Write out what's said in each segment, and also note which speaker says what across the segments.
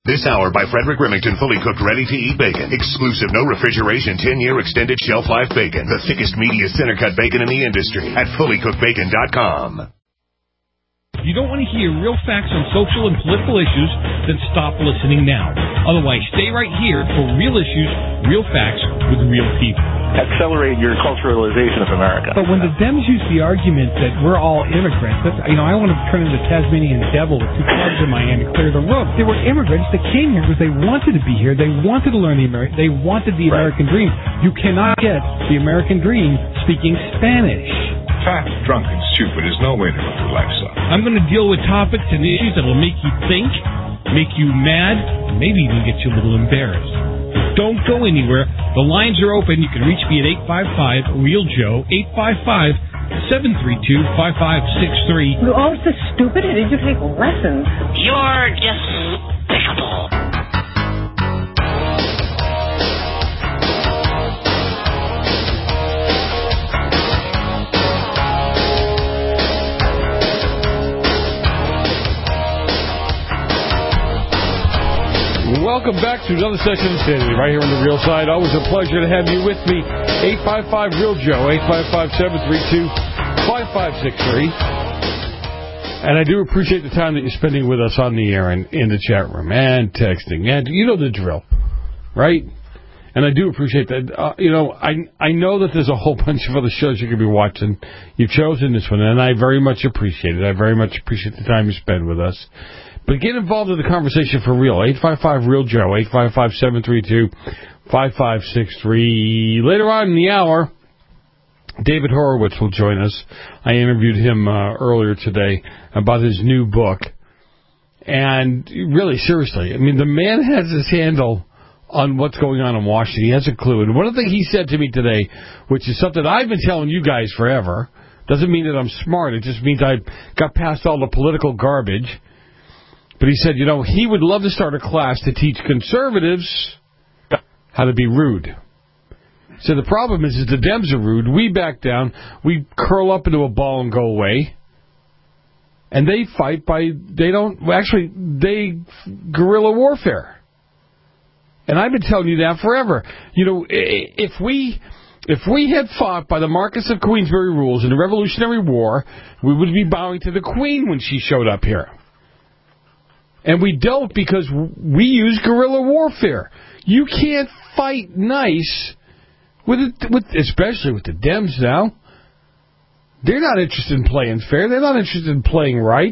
Speaker 1: This hour by Frederick Remington, fully cooked, ready-to-eat bacon. Exclusive, no refrigeration, 10-year extended shelf life bacon. The thickest, meatiest center-cut bacon in the industry at fullycookedbacon.com.
Speaker 2: If you don't want to hear real facts on social and political issues, then stop listening now. Otherwise, stay right here for real issues, real facts with real people.
Speaker 3: Accelerate your culturalization of America.
Speaker 4: But when the Dems use the argument that we're all immigrants, I want to turn into Tasmanian devil with two clubs in Miami, clear the road. They were immigrants that came here because they wanted to be here. They wanted to learn they wanted the American dream. You cannot get the American dream speaking Spanish.
Speaker 5: Fat, drunk, and stupid is no way to live your life, son.
Speaker 2: I'm going to deal with topics and issues that will make you think, make you mad, and maybe even get you a little embarrassed. Don't go anywhere. The lines are open. You can reach me at 855-REAL-JOE, 855-732-5563.
Speaker 6: You're all so stupid. Did you take lessons?
Speaker 7: You're despicable.
Speaker 8: Welcome back to another session of Insanity right here on The Real Side. Always a pleasure to have you with me. 855-REAL-JOE, 855-732-5563. And I do appreciate the time that you're spending with us on the air and in the chat room and texting. And you know the drill, right? And I do appreciate that. I know that there's a whole bunch of other shows you could be watching. You've chosen this one, and I very much appreciate it. I very much appreciate the time you spend with us. But get involved in the conversation for real. 855-REAL-JOE, 855-732-5563. Later on in the hour, David Horowitz will join us. I interviewed him earlier today about his new book. And really, seriously, I mean, the man has his handle on what's going on in Washington. He has a clue. And one of the things he said to me today, which is something I've been telling you guys forever, doesn't mean that I'm smart. It just means I got past all the political garbage. But he said, he would love to start a class to teach conservatives how to be rude. So the problem is the Dems are rude. We back down. We curl up into a ball and go away. And they fight they guerrilla warfare. And I've been telling you that forever. If we had fought by the Marquess of Queensberry rules in the Revolutionary War, we would be bowing to the Queen when she showed up here. And we don't because we use guerrilla warfare. You can't fight nice, especially with the Dems now. They're not interested in playing fair. They're not interested in playing right.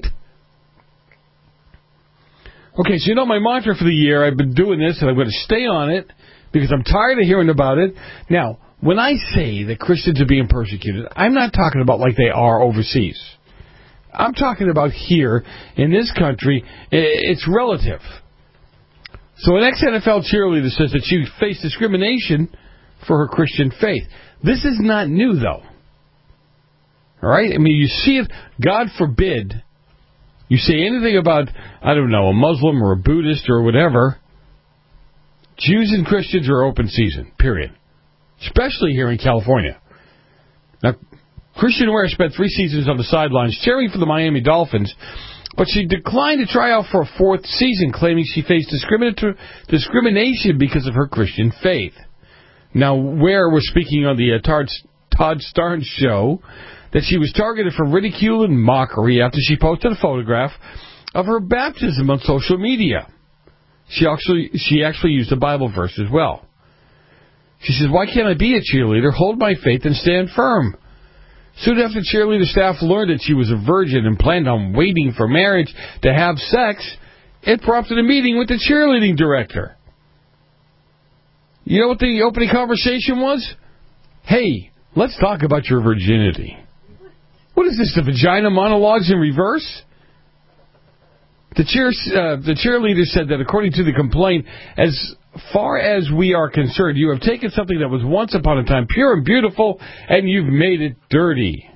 Speaker 8: Okay, so my mantra for the year, I've been doing this, and I'm going to stay on it because I'm tired of hearing about it. Now, when I say that Christians are being persecuted, I'm not talking about like they are overseas. I'm talking about here in this country. It's relative. So an ex-NFL cheerleader says that she faced discrimination for her Christian faith. This is not new, though. All right? I mean, you see it, God forbid, you say anything about, I don't know, a Muslim or a Buddhist or whatever, Jews and Christians are open season, period. Especially here in California. Now, Christian Ware spent 3 seasons on the sidelines cheering for the Miami Dolphins, but she declined to try out for a 4th season, claiming she faced discrimination because of her Christian faith. Now, Ware was speaking on the Todd Starnes show that she was targeted for ridicule and mockery after she posted a photograph of her baptism on social media. She actually used a Bible verse as well. She says, "Why can't I be a cheerleader, hold my faith, and stand firm?" Soon after cheerleader staff learned that she was a virgin and planned on waiting for marriage to have sex, it prompted a meeting with the cheerleading director. You know what the opening conversation was? Hey, let's talk about your virginity. What is this, the vagina monologues in reverse? The cheerleader said that according to the complaint, as far as we are concerned, you have taken something that was once upon a time pure and beautiful, and you've made it dirty.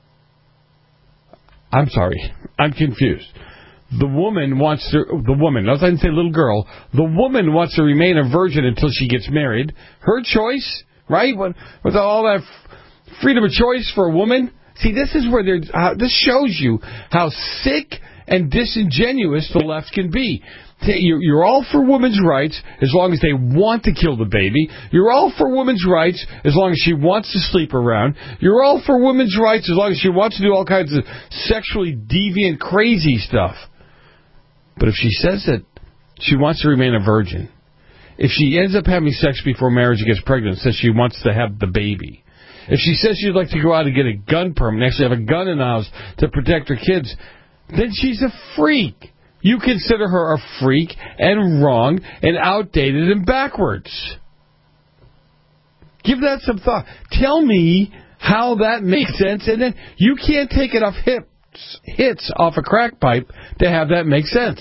Speaker 8: I'm sorry. I'm confused. I didn't say little girl. The woman wants to remain a virgin until she gets married. Her choice, right? With all that freedom of choice for a woman. See, this is where this shows you how sick and disingenuous the left can be. You're all for women's rights as long as they want to kill the baby. You're all for women's rights as long as she wants to sleep around. You're all for women's rights as long as she wants to do all kinds of sexually deviant, crazy stuff. But if she says that she wants to remain a virgin, if she ends up having sex before marriage and gets pregnant, says she wants to have the baby, if she says she'd like to go out and get a gun permit and actually have a gun in the house to protect her kids, then she's a freak. You consider her a freak and wrong and outdated and backwards. Give that some thought. Tell me how that makes sense, and then you can't take enough hits off a crack pipe to have that make sense.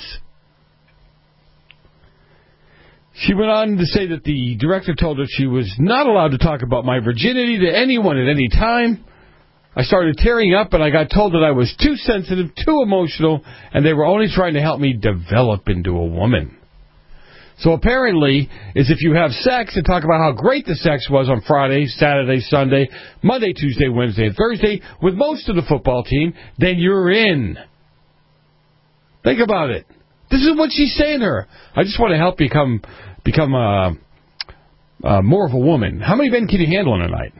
Speaker 8: She went on to say that the director told her she was not allowed to talk about my virginity to anyone at any time. I started tearing up, and I got told that I was too sensitive, too emotional, and they were only trying to help me develop into a woman. So apparently, is if you have sex and talk about how great the sex was on Friday, Saturday, Sunday, Monday, Tuesday, Wednesday, and Thursday with most of the football team, then you're in. Think about it. This is what she's saying to her. I just want to help become more of a woman. How many men can you handle in a night?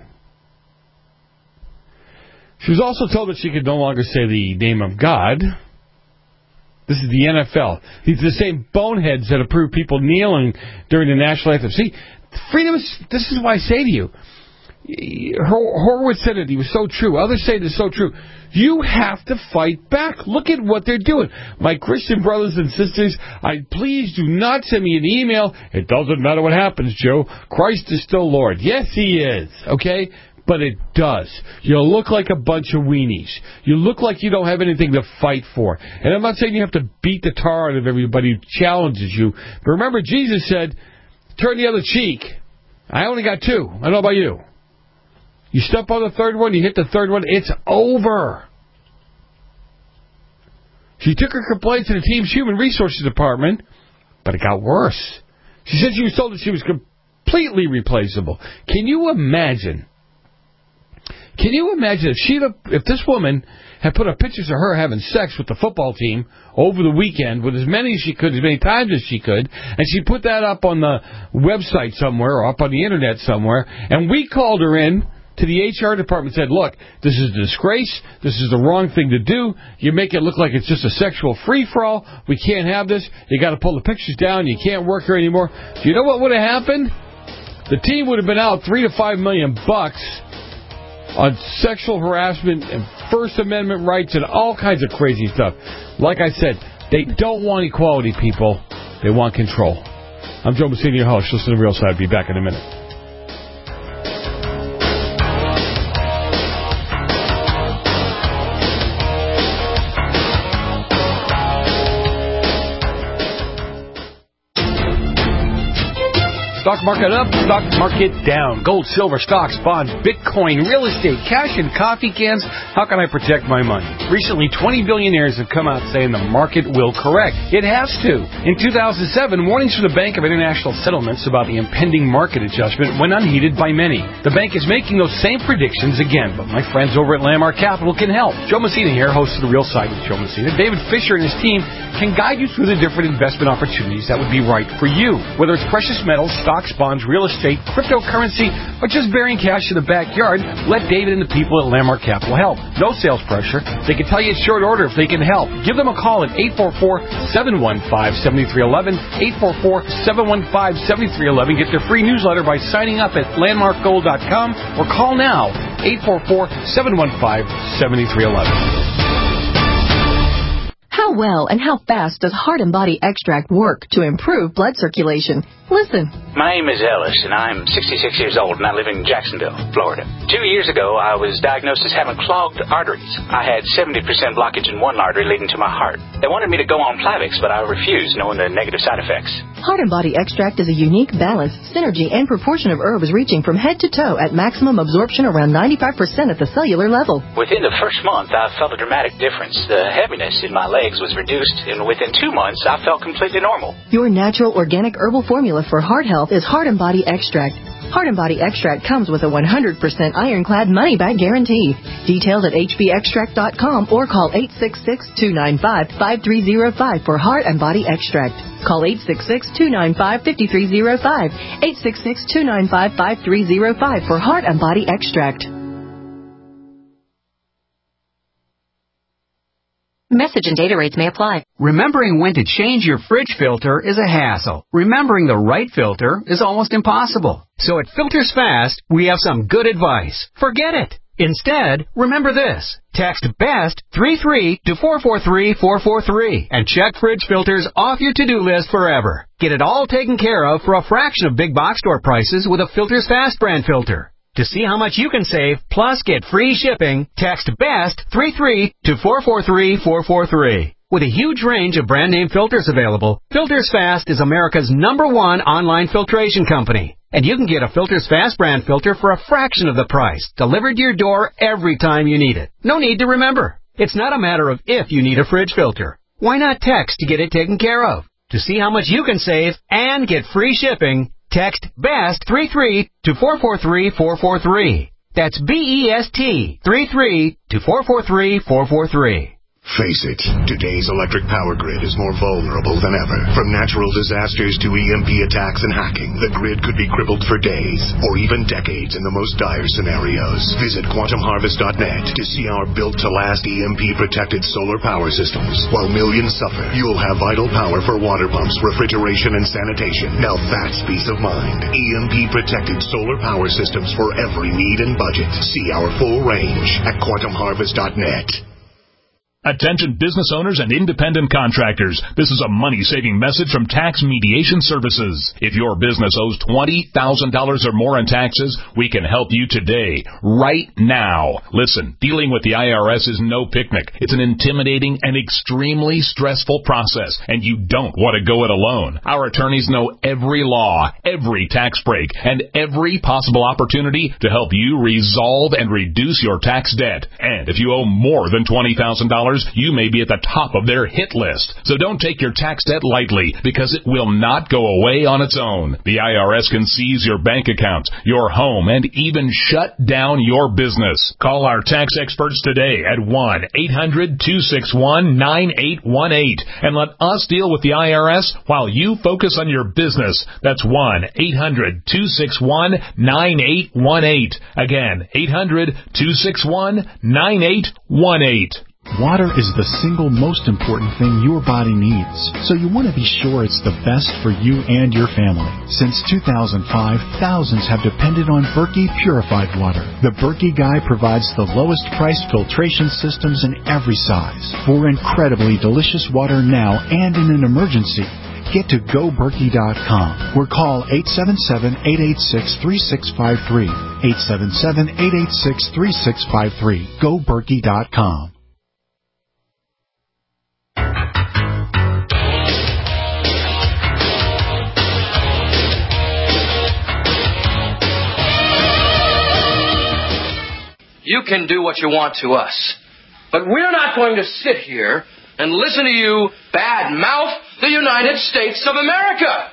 Speaker 8: She was also told that she could no longer say the name of God. This is the NFL. These are the same boneheads that approve people kneeling during the national anthem. See, freedom is, this is why I say to you, Horowitz said it, he was so true. Others say it is so true. You have to fight back. Look at what they're doing. My Christian brothers and sisters, please do not send me an email. It doesn't matter what happens, Joe. Christ is still Lord. Yes, he is. Okay? But it does. You look like a bunch of weenies. You look like you don't have anything to fight for. And I'm not saying you have to beat the tar out of everybody who challenges you. But remember, Jesus said, turn the other cheek. I only got two. I don't know about you. You step on the third one, you hit the third one, it's over. She took her complaint to the team's human resources department, but it got worse. She said she was told that she was completely replaceable. Can you imagine if this woman had put up pictures of her having sex with the football team over the weekend with as many times as she could, and she put that up on the website somewhere or up on the internet somewhere, and we called her in to the HR department and said, look, this is a disgrace. This is the wrong thing to do. You make it look like it's just a sexual free-for-all. We can't have this. You got to pull the pictures down. You can't work here anymore. Do you know what would have happened? The team would have been out $3 to $5 million on sexual harassment and First Amendment rights and all kinds of crazy stuff. Like I said, they don't want equality, people. They want control. I'm Joe Messina, your host. Listen to The Real Side. Be back in a minute. Stock market up, stock market down. Gold, silver, stocks, bonds, Bitcoin, real estate, cash, and coffee cans. How can I protect my money? Recently, 20 billionaires have come out saying the market will correct. It has to. In 2007, warnings from the Bank of International Settlements about the impending market adjustment went unheeded by many. The bank is making those same predictions again, but my friends over at Landmark Capital can help. Joe Messina here, host of The Real Side with Joe Messina. David Fisher and his team can guide you through the different investment opportunities that would be right for you. Whether it's precious metals, stocks, bonds, real estate, cryptocurrency, or just burying cash in the backyard, let David and the people at Landmark Capital help. No sales pressure. They can tell you in short order if they can help. Give them a call at 844-715-7311, 844-715-7311. Get their free newsletter by signing up at landmarkgold.com or call now, 844-715-7311.
Speaker 9: How well and how fast does Heart and Body Extract work to improve blood circulation? Listen.
Speaker 10: My name is Ellis, and I'm 66 years old, and I live in Jacksonville, Florida. 2 years ago, I was diagnosed as having clogged arteries. I had 70% blockage in one artery leading to my heart. They wanted me to go on Plavix, but I refused, knowing the negative side effects.
Speaker 9: Heart and Body Extract is a unique balance, synergy, and proportion of herbs reaching from head to toe at maximum absorption around 95% at the cellular level.
Speaker 10: Within the first month, I felt a dramatic difference. The heaviness in my legs was reduced, and within 2 months, I felt completely normal.
Speaker 9: Your natural organic herbal formula for heart health is Heart and Body Extract. Heart and Body Extract comes with a 100% ironclad money-back guarantee. Details at hbextract.com or call 866-295-5305 for Heart and Body Extract. Call 866-295-5305. 866-295-5305 for Heart and Body Extract.
Speaker 11: Message and data rates may apply.
Speaker 12: Remembering when to change your fridge filter is a hassle. Remembering the right filter is almost impossible. So at Filters Fast, we have some good advice. Forget it. Instead, remember this. Text BEST 33 to 443-443 and check fridge filters off your to-do list forever. Get it all taken care of for a fraction of big box store prices with a Filters Fast brand filter. To see how much you can save, plus get free shipping, text BEST 33 to 443-443. With a huge range of brand name filters available, Filters Fast is America's #1 online filtration company. And you can get a Filters Fast brand filter for a fraction of the price, delivered to your door every time you need it. No need to remember. It's not a matter of if you need a fridge filter. Why not text to get it taken care of? To see how much you can save and get free shipping, text BEST 33 to 443-443. That's BEST 33 to 443-443.
Speaker 1: Face it, today's electric power grid is more vulnerable than ever. From natural disasters to EMP attacks and hacking, the grid could be crippled for days or even decades in the most dire scenarios. Visit quantumharvest.net to see our built-to-last EMP-protected solar power systems. While millions suffer, you'll have vital power for water pumps, refrigeration, and sanitation. Now that's peace of mind. EMP-protected solar power systems for every need and budget. See our full range at quantumharvest.net.
Speaker 13: Attention business owners and independent contractors. This is a money-saving message from Tax Mediation Services. If your business owes $20,000 or more in taxes, we can help you today, right now. Listen, dealing with the IRS is no picnic. It's an intimidating and extremely stressful process, and you don't want to go it alone. Our attorneys know every law, every tax break, and every possible opportunity to help you resolve and reduce your tax debt. And if you owe more than $20,000, you may be at the top of their hit list. So don't take your tax debt lightly, because it will not go away on its own. The IRS can seize your bank accounts, your home, and even shut down your business. Call our tax experts today at 1-800-261-9818 and let us deal with the IRS while you focus on your business. That's 1-800-261-9818. Again, 800-261-9818.
Speaker 14: Water is the single most important thing your body needs, so you want to be sure it's the best for you and your family. Since 2005, thousands have depended on Berkey purified water. The Berkey Guy provides the lowest priced filtration systems in every size for incredibly delicious water now and in an emergency. Get to GoBerkey.com or call 877-886-3653. 877-886-3653. GoBerkey.com.
Speaker 15: You can do what you want to us, but we're not going to sit here and listen to you bad-mouth the United States of America.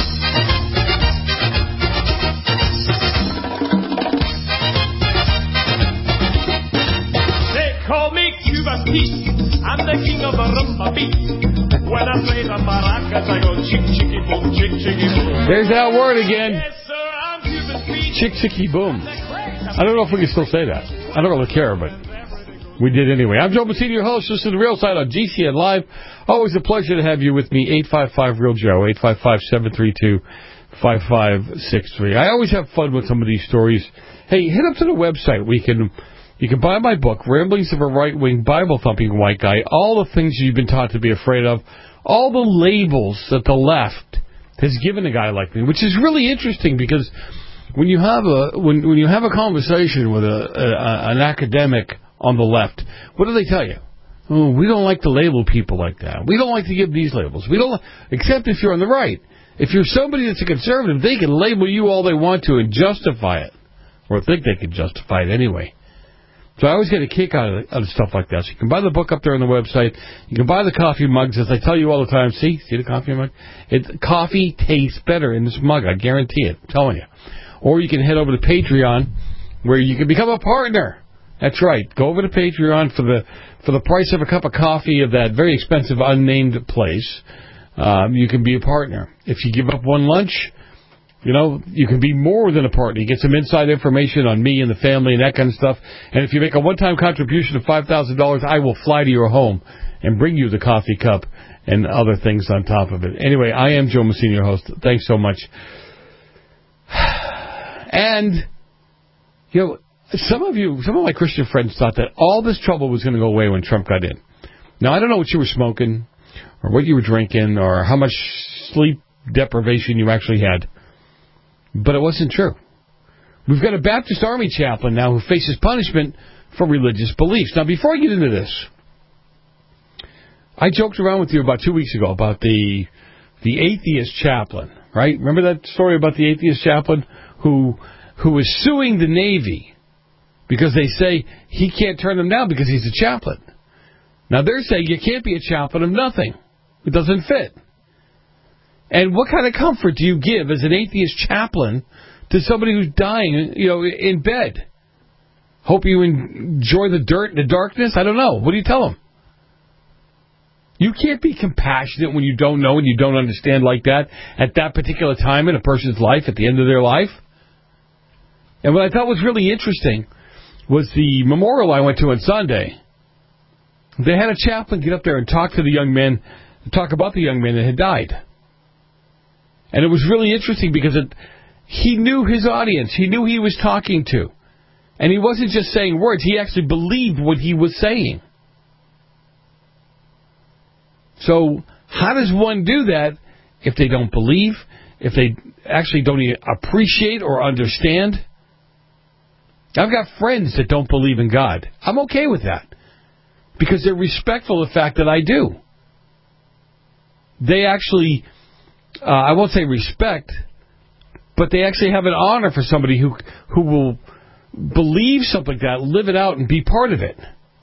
Speaker 16: They call me Cuba Pete. I'm the king of the rumba beat. When I play the maracas, I go chick, chicky, boom, chick, chicky, boom.
Speaker 8: There's that word again.
Speaker 16: Yes, sir, I'm Cuba Pete.
Speaker 8: Chick, chicky, boom. I don't know if we can still say that. I don't really care, but we did anyway. I'm Joe Massini, your host. This is The Real Side on GCN Live. Always a pleasure to have you with me. 855-REAL-JOE, 855-732-5563. I always have fun with some of these stories. Hey, head up to the website. You can buy my book, Ramblings of a Right-Wing Bible-Thumping White Guy, all the things you've been taught to be afraid of, all the labels that the left has given a guy like me, which is really interesting because when you have a conversation with an academic on the left, what do they tell you? Oh, we don't like to label people like that. We don't like to give these labels. We don't, except if you're on the right. If you're somebody that's a conservative, they can label you all they want to and justify it, or think they can justify it anyway. So I always get a kick out of stuff like that. So you can buy the book up there on the website. You can buy the coffee mugs, as I tell you all the time. See the coffee mug? Coffee tastes better in this mug. I guarantee it. I'm telling you. or you can head over to Patreon, where you can become a partner. That's right. Go over to Patreon for the price of a cup of coffee of that very expensive unnamed place. You can be a partner. If you give up one lunch, you can be more than a partner. You get some inside information on me and the family and that kind of stuff. And if you make a one-time contribution of $5,000, I will fly to your home and bring you the coffee cup and other things on top of it. Anyway, I am Joe Messina, your host. Thanks so much. And, some of my Christian friends thought that all this trouble was going to go away when Trump got in. Now, I don't know what you were smoking or what you were drinking or how much sleep deprivation you actually had, but it wasn't true. We've got a Baptist Army chaplain now who faces punishment for religious beliefs. Now, before I get into this, I joked around with you about 2 weeks ago about the atheist chaplain, right? Remember that story about the atheist chaplain who is suing the Navy because they say he can't turn them down because he's a chaplain. Now, they're saying you can't be a chaplain of nothing. It doesn't fit. And what kind of comfort do you give as an atheist chaplain to somebody who's dying, in bed? Hope you enjoy the dirt and the darkness? I don't know. What do you tell them? You can't be compassionate when you don't know and you don't understand like that at that particular time in a person's life, at the end of their life. And what I thought was really interesting was the memorial I went to on Sunday. They had a chaplain get up there and talk to the young men, talk about the young men that had died. And it was really interesting because he knew his audience. He knew who he was talking to. And he wasn't just saying words. He actually believed what he was saying. So how does one do that if they don't believe, if they actually don't even appreciate or understand? I've got friends that don't believe in God. I'm okay with that because they're respectful of the fact that I do. They actually, I won't say respect, but they actually have an honor for somebody who will believe something like that, live it out, and be part of it.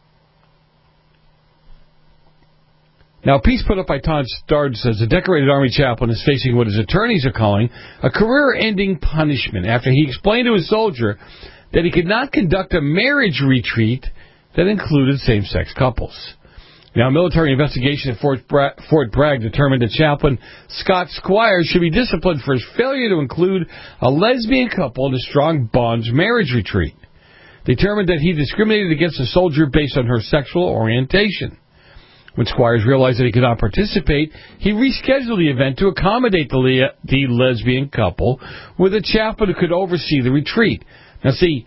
Speaker 8: Now, a piece put up by Todd Stard says a decorated Army chaplain is facing what his attorneys are calling a career-ending punishment after he explained to a soldier that he could not conduct a marriage retreat that included same-sex couples. Now, a military investigation at Fort Bragg determined that Chaplain Scott Squires should be disciplined for his failure to include a lesbian couple in a Strong Bonds marriage retreat. They determined that he discriminated against a soldier based on her sexual orientation. When Squires realized that he could not participate, he rescheduled the event to accommodate the lesbian couple with a chaplain who could oversee the retreat. Now, see,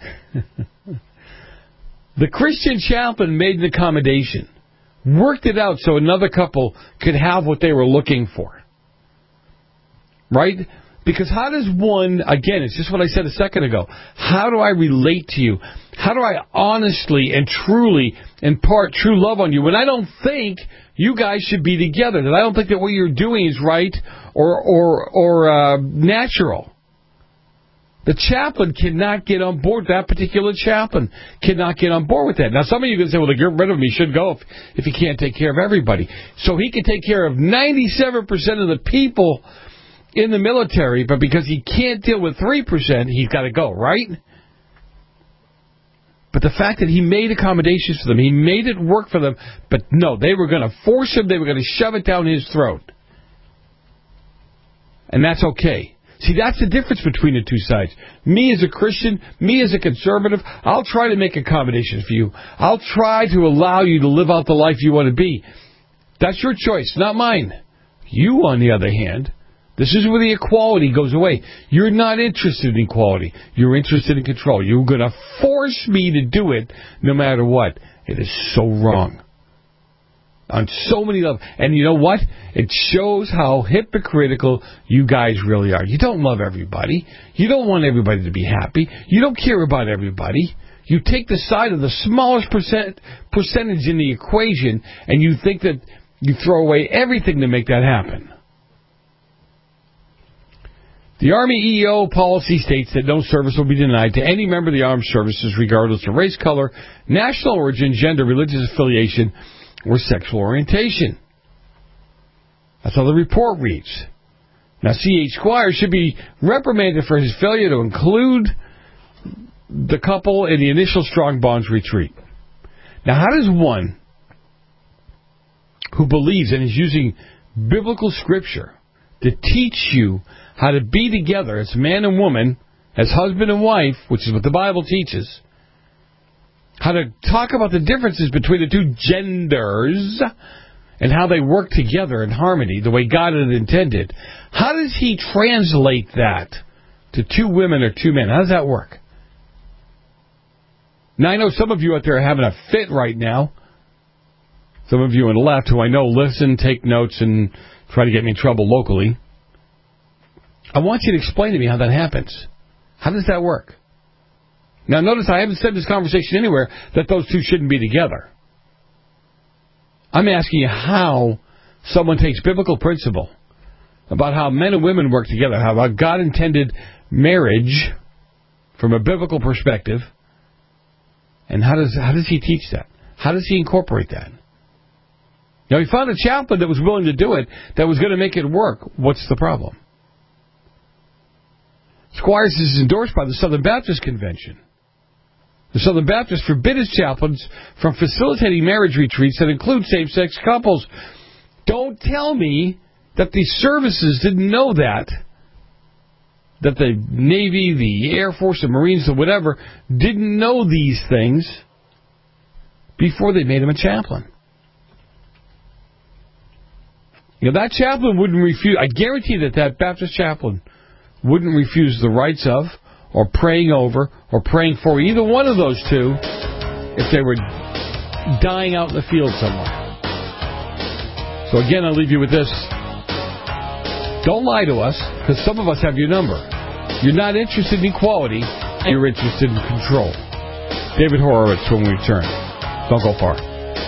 Speaker 8: the Christian chaplain made an accommodation, worked it out so another couple could have what they were looking for. Right? Because how does one, again, it's just what I said a second ago, how do I relate to you? How do I honestly and truly impart true love on you when I don't think you guys should be together, that I don't think that what you're doing is right or natural? The chaplain cannot get on board. That particular chaplain cannot get on board with that. Now, some of you can say, well, to get rid of him, he should go if he can't take care of everybody. So he can take care of 97% of the people in the military, but because he can't deal with 3%, he's got to go, right? But the fact that he made accommodations for them, he made it work for them, but no, they were going to force him, they were going to shove it down his throat. And that's okay. See, that's the difference between the two sides. Me as a Christian, me as a conservative, I'll try to make accommodations for you. I'll try to allow you to live out the life you want to be. That's your choice, not mine. You, on the other hand, this is where the equality goes away. You're not interested in equality. You're interested in control. You're going to force me to do it no matter what. It is so wrong. On so many levels. And you know what? It shows how hypocritical you guys really are. You don't love everybody. You don't want everybody to be happy. You don't care about everybody. You take the side of the smallest percentage in the equation, and you think that you throw away everything to make that happen. The Army EEO policy states that no service will be denied to any member of the armed services regardless of race, color, national origin, gender, religious affiliation, or sexual orientation. That's how the report reads. Now, C.H. Squire should be reprimanded for his failure to include the couple in the initial Strong Bonds retreat. Now, how does one who believes and is using biblical scripture to teach you how to be together as man and woman, as husband and wife, which is what the Bible teaches, how to talk about the differences between the two genders and how they work together in harmony the way God had intended, how does he translate that to two women or two men? How does that work? Now, I know some of you out there are having a fit right now. Some of you on the left who I know listen, take notes, and try to get me in trouble locally. I want you to explain to me how that happens. How does that work? Now, notice I haven't said this conversation anywhere that those two shouldn't be together. I'm asking you how someone takes biblical principle about how men and women work together, how God intended marriage from a biblical perspective, and how does he teach that? How does he incorporate that? Now, he found a chaplain that was willing to do it, that was going to make it work. What's the problem? Squires is endorsed by the Southern Baptist Convention. The Southern Baptists forbid its chaplains from facilitating marriage retreats that include same-sex couples. Don't tell me that the services didn't know that the Navy, the Air Force, the Marines, or whatever, didn't know these things before they made him a chaplain. You know, that chaplain wouldn't refuse. I guarantee that Baptist chaplain wouldn't refuse the rights of, or praying over, or praying for either one of those two if they were dying out in the field somewhere. So again, I'll leave you with this. Don't lie to us, because some of us have your number. You're not interested in equality, you're interested in control. David Horowitz when we return. Don't go far.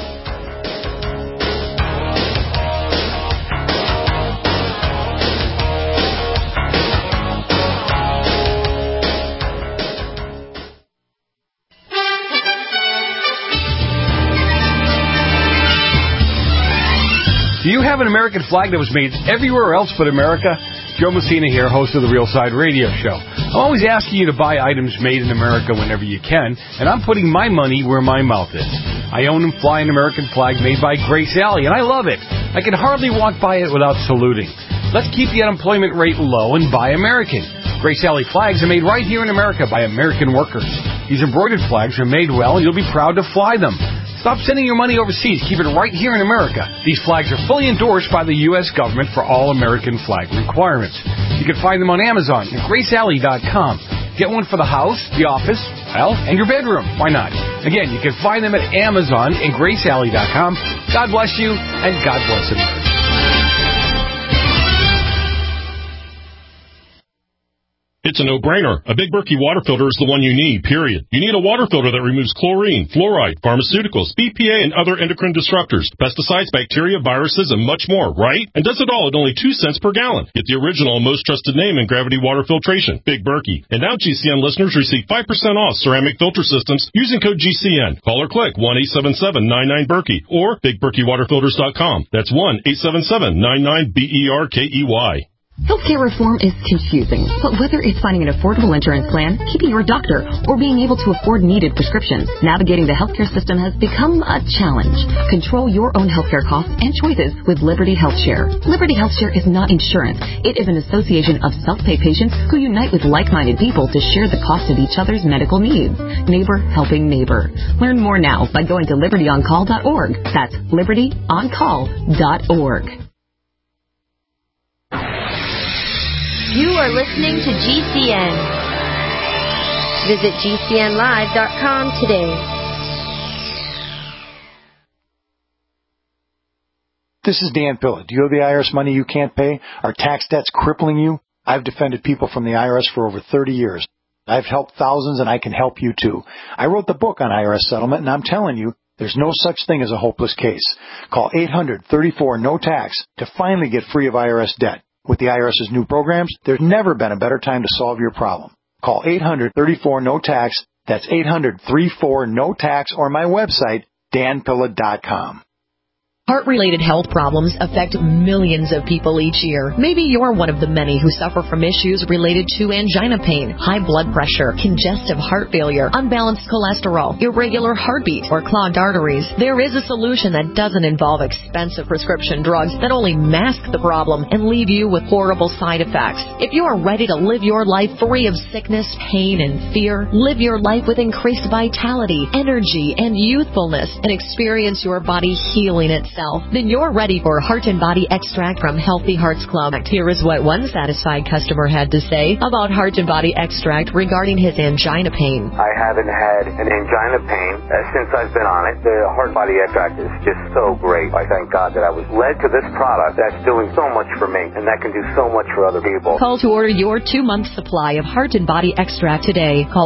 Speaker 8: Do you have an American flag that was made everywhere else but America? Joe Messina here, host of the Real Side Radio Show. I'm always asking you to buy items made in America whenever you can, and I'm putting my money where my mouth is. I own and fly an American flag made by Grace Alley, and I love it. I can hardly walk by it without saluting. Let's keep the unemployment rate low and buy American. Grace Alley flags are made right here in America by American workers. These embroidered flags are made well, and you'll be proud to fly them. Stop sending your money overseas. Keep it right here in America. These flags are fully endorsed by the U.S. government for all American flag requirements. You can find them on Amazon and GraceAlley.com. Get one for the house, the office, well, and your bedroom. Why not? Again, you can find them at Amazon and GraceAlley.com. God bless you, and God bless America.
Speaker 17: It's a no-brainer. A Big Berkey water filter is the one you need, period. You need a water filter that removes chlorine, fluoride, pharmaceuticals, BPA, and other endocrine disruptors, pesticides, bacteria, viruses, and much more, right? And does it all at only 2 cents per gallon. Get the original and most trusted name in gravity water filtration, Big Berkey. And now GCN listeners receive 5% off ceramic filter systems using code GCN. Call or click 1-877-99-BERKEY or BigBerkeyWaterFilters.com. That's 1-877-99-BERKEY.
Speaker 11: Healthcare reform is confusing, but whether it's finding an affordable insurance plan, keeping your doctor, or being able to afford needed prescriptions, navigating the healthcare system has become a challenge. Control your own healthcare costs and choices with Liberty HealthShare. Liberty HealthShare is not insurance. It is an association of self-pay patients who unite with like-minded people to share the cost of each other's medical needs. Neighbor helping neighbor. Learn more now by going to libertyoncall.org. That's libertyoncall.org.
Speaker 18: You are listening to GCN. Visit GCNlive.com today.
Speaker 19: This is Dan Pilla. Do you have the IRS money you can't pay? Are tax debts crippling you? I've defended people from the IRS for over 30 years. I've helped thousands, and I can help you too. I wrote the book on IRS settlement, and I'm telling you, there's no such thing as a hopeless case. Call 800-34-NO-TAX to finally get free of IRS debt. With the IRS's new programs, there's never been a better time to solve your problem. Call 800-34-NO-TAX. That's 800-34-NO-TAX or my website, danpilla.com.
Speaker 9: Heart-related health problems affect millions of people each year. Maybe you're one of the many who suffer from issues related to angina pain, high blood pressure, congestive heart failure, unbalanced cholesterol, irregular heartbeat, or clogged arteries. There is a solution that doesn't involve expensive prescription drugs that only mask the problem and leave you with horrible side effects. If you are ready to live your life free of sickness, pain, and fear, live your life with increased vitality, energy, and youthfulness, and experience your body healing itself, then you're ready for Heart and Body Extract from Healthy Hearts Club. Here is what one satisfied customer had to say about Heart and Body Extract regarding his angina pain.
Speaker 20: I haven't had an angina pain since I've been on it. The Heart Body Extract is just so great. I thank God that I was led to this product that's doing so much for me, and that can do so much for other people.
Speaker 9: Call to order your 2-month supply of Heart and Body Extract today. Call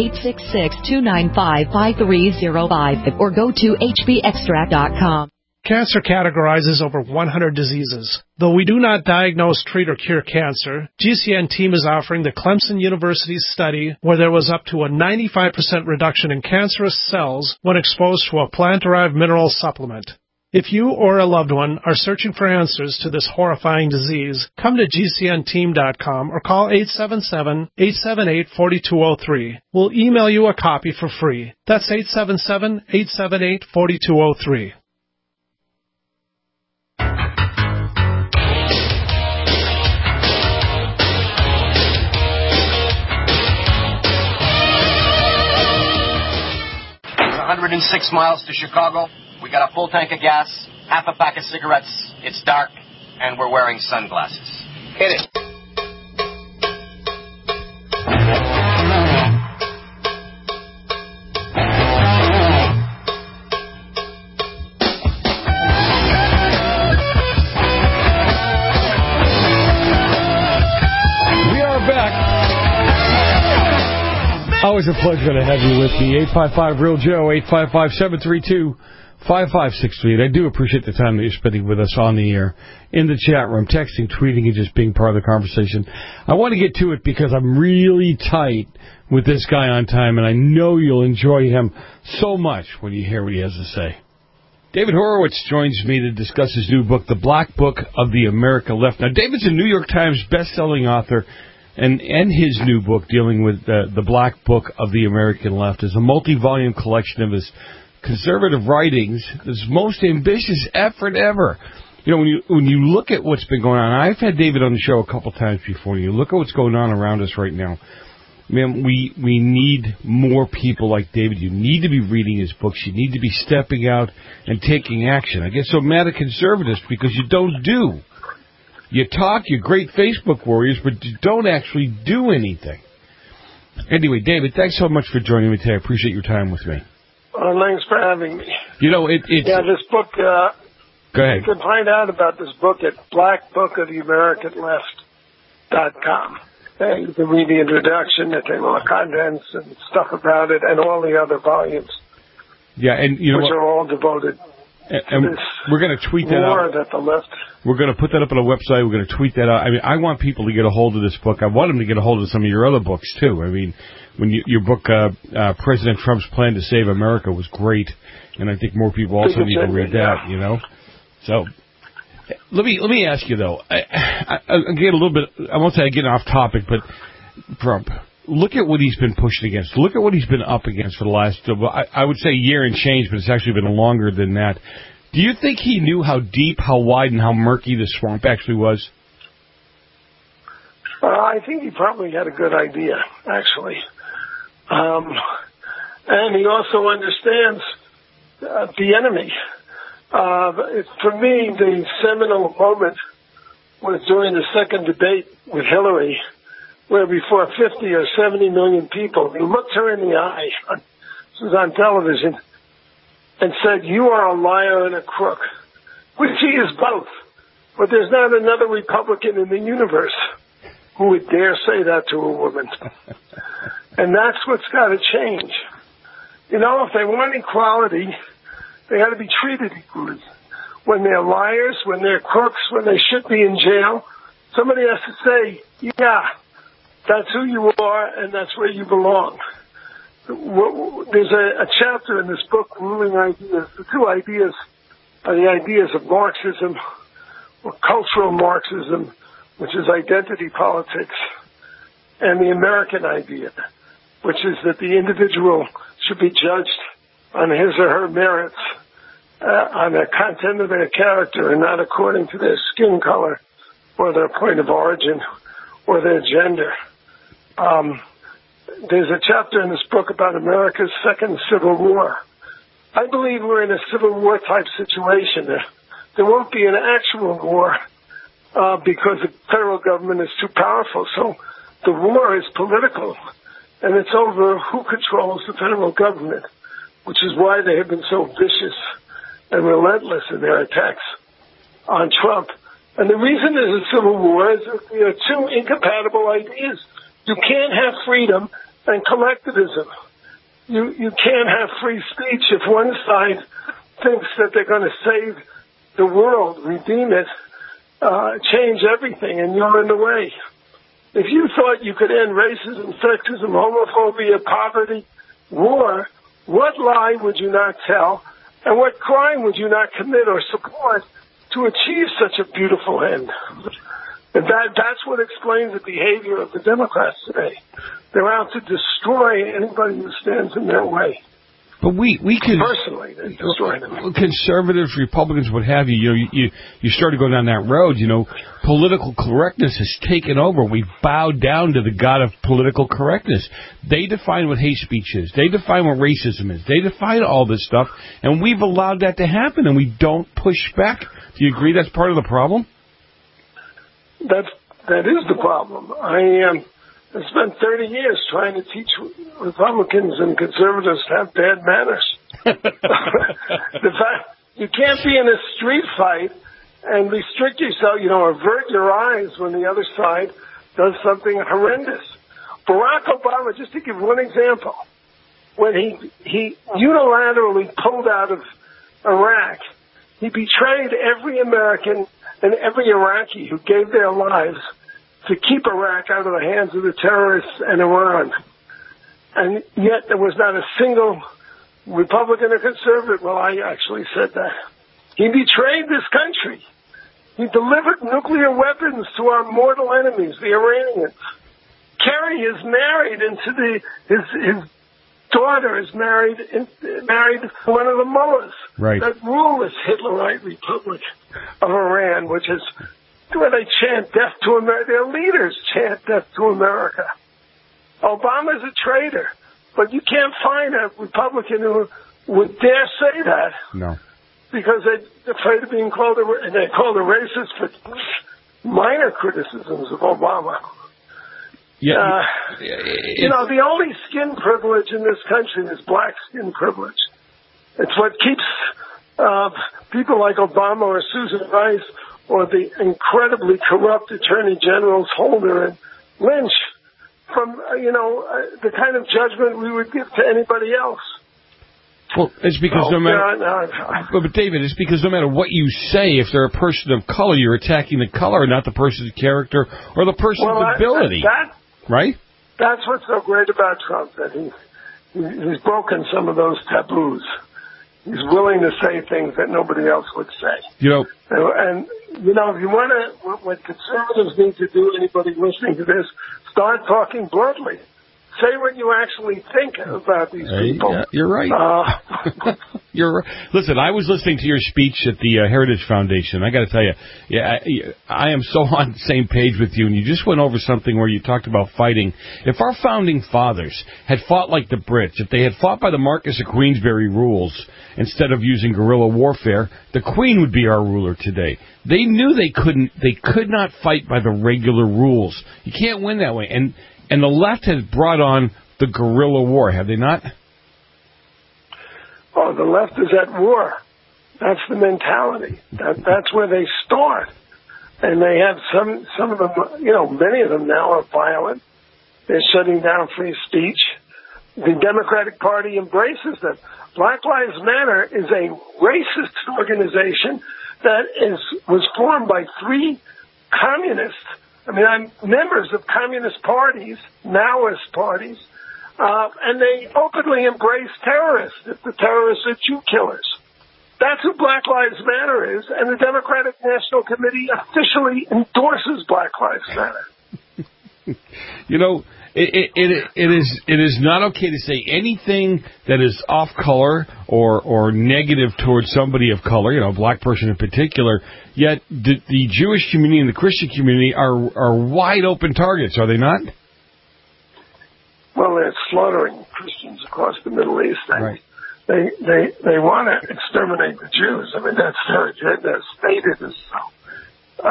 Speaker 9: 1-866-295-5305 or go to hbextract.com.
Speaker 21: Cancer categorizes over 100 diseases. Though we do not diagnose, treat, or cure cancer, GCN team is offering the Clemson University study where there was up to a 95% reduction in cancerous cells when exposed to a plant-derived mineral supplement. If you or a loved one are searching for answers to this horrifying disease, come to GCNteam.com or call 877-878-4203. We'll email you a copy for free. That's 877-878-4203.
Speaker 15: It's 106 miles to Chicago. We got a full tank of gas, half a pack of cigarettes. It's dark, and we're wearing sunglasses. Hit it.
Speaker 8: We are back. Always a pleasure to have you with me. 855-REAL-JOE, 855-732-5563. I do appreciate the time that you're spending with us on the air, in the chat room, texting, tweeting, and just being part of the conversation. I want to get to it because I'm really tight with this guy on time, and I know you'll enjoy him so much when you hear what he has to say. David Horowitz joins me to discuss his new book, The Black Book of the America Left. Now, David's a New York Times best-selling author, and his new book dealing with the Black Book of the American Left is a multi-volume collection of his conservative writings, his most ambitious effort ever. You know, when you look at what's been going on, I've had David on the show a couple times before, and you look at what's going on around us right now, man, we need more people like David. You need to be reading his books. You need to be stepping out and taking action. I get so mad at conservatives because you don't do. You talk, you're great Facebook warriors, but you don't actually do anything. Anyway, David, thanks so much for joining me today. I appreciate your time with me.
Speaker 22: Thanks for having me.
Speaker 8: You know, it's...
Speaker 22: Yeah, this book...
Speaker 8: Go ahead.
Speaker 22: You can find out about this book at blackbookoftheamericanleft.com. And you can read the introduction, the table of contents, and stuff about it, and all the other volumes.
Speaker 8: Yeah, and you know
Speaker 22: which are all devoted
Speaker 8: and
Speaker 22: to this
Speaker 8: we're going to tweet that out.
Speaker 22: That the left.
Speaker 8: We're going to put that up on a website. We're going to tweet that out. I mean, I want people to get a hold of this book. I want them to get a hold of some of your other books, too. I mean, when your book, President Trump's Plan to Save America, was great, and I think more people also need to read that, you know. So... Let me ask you, though. I get a little bit, I won't say I get off topic, but Trump, look at what he's been pushed against. Look at what he's been up against for the last, I would say year and change, but it's actually been longer than that. Do you think he knew how deep, how wide, and how murky the swamp actually was?
Speaker 22: I think he probably had a good idea, actually. And he also understands the enemy. For me, the seminal moment was during the second debate with Hillary, where before 50 or 70 million people, he looked her in the eye, this was on television, and said, "You are a liar and a crook," which he is both. But there's not another Republican in the universe who would dare say that to a woman. And that's what's got to change. You know, if they want equality, they got to be treated equally. When they're liars, when they're crooks, when they should be in jail, somebody has to say, yeah, that's who you are and that's where you belong. There's a chapter in this book, Ruling Ideas, the two ideas are the ideas of Marxism or cultural Marxism, which is identity politics, and the American idea, which is that the individual should be judged on his or her merits, on the content of their character, and not according to their skin color or their point of origin or their gender. There's a chapter in this book about America's second Civil War. I believe we're in a Civil War type situation. There won't be an actual war because the federal government is too powerful. So the war is political, and it's over who controls the federal government, which is why they have been so vicious and relentless in their attacks on Trump. And the reason there's a civil war is that there are two incompatible ideas. You can't have freedom and collectivism. You can't have free speech if one side thinks that they're going to save the world, redeem it, change everything, and you're in the way. If you thought you could end racism, sexism, homophobia, poverty, war, what lie would you not tell, and what crime would you not commit or support to achieve such a beautiful end? And that's what explains the behavior of the Democrats today. They're out to destroy anybody who stands in their way.
Speaker 8: But we can
Speaker 22: personally, they destroy them.
Speaker 8: Conservatives, Republicans, what have you. You started going down that road. Political correctness has taken over. We've bowed down to the god of political correctness. They define what hate speech is. They define what racism is. They define all this stuff, and we've allowed that to happen, and we don't push back. Do you agree that's part of the problem?
Speaker 22: That is the problem. I spent 30 years trying to teach Republicans and conservatives to have bad manners. The fact you can't be in a street fight and restrict yourself, avert your eyes when the other side does something horrendous. Barack Obama, just to give one example, when he unilaterally pulled out of Iraq, he betrayed every American and every Iraqi who gave their lives to keep Iraq out of the hands of the terrorists and Iran. And yet there was not a single Republican or conservative. Well, I actually said that. He betrayed this country. He delivered nuclear weapons to our mortal enemies, the Iranians. Kerry is married into his daughter is married to one of the mullahs that rule this Hitlerite Republic of Iran, which is where they chant death to America. Their leaders chant death to America. Obama's a traitor, but you can't find a Republican who would dare say that.
Speaker 8: No.
Speaker 22: Because they're afraid of being called and they're called a racist for minor criticisms of Obama.
Speaker 8: Yeah.
Speaker 22: The only skin privilege in this country is black skin privilege. It's what keeps people like Obama or Susan Rice or the incredibly corrupt Attorney Generals Holder and Lynch from, the kind of judgment we would give to anybody else.
Speaker 8: Well, it's because but David, it's because no matter what you say, if they're a person of color, you're attacking the color, not the person's character or the person's ability. Right?
Speaker 22: That's what's so great about Trump, that he's broken some of those taboos. He's willing to say things that nobody else would say. And if you want to, what conservatives need to do, anybody listening to this, start talking bluntly. Say what you actually think about these people.
Speaker 8: Yeah, you're right. You're right. Listen, I was listening to your speech at the Heritage Foundation. I got to tell you, I am so on the same page with you. And you just went over something where you talked about fighting. If our founding fathers had fought like the Brits, if they had fought by the Marquess of Queensberry rules instead of using guerrilla warfare, the Queen would be our ruler today. They knew they could not fight by the regular rules. You can't win that way. And the left has brought on the guerrilla war, have they not?
Speaker 22: Oh, the left is at war. That's the mentality. That's where they start. And they have some of them, many of them now are violent. They're shutting down free speech. The Democratic Party embraces them. Black Lives Matter is a racist organization that was formed by three communists. I'm members of communist parties, Maoist parties, and they openly embrace terrorists if the terrorists are Jew killers. That's who Black Lives Matter is, and the Democratic National Committee officially endorses Black Lives Matter.
Speaker 8: You know, it is not okay to say anything that is off color or negative towards somebody of color, you know, a black person in particular. Yet the Jewish community and the Christian community are wide open targets, are they not?
Speaker 22: Well, they're slaughtering Christians across the Middle East.
Speaker 8: Right.
Speaker 22: They want to exterminate the Jews. I mean, that's their agenda, stated as so.